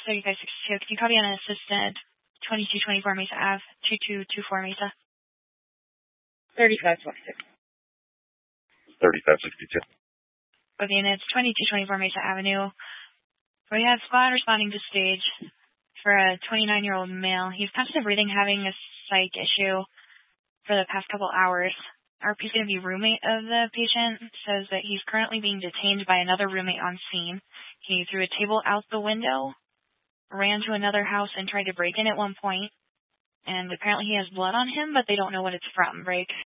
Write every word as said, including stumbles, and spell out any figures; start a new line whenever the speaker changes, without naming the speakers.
thirty-five sixty-two. Can you copy on an assistant twenty-two twenty-four Mesa Ave, two two two four Mesa?
thirty-five twenty-six.
thirty-five sixty-two.
Okay, and it's twenty-two twenty-four Mesa Avenue. We have squad responding to stage for a twenty-nine-year-old male. He's constantly breathing, having a psych issue for the past couple hours. R P is going to be roommate of the patient, says that he's currently being detained by another roommate on scene. He threw a table out the window, ran to another house, and tried to break in at one point. And apparently he has blood on him, but they don't know what it's from. Break.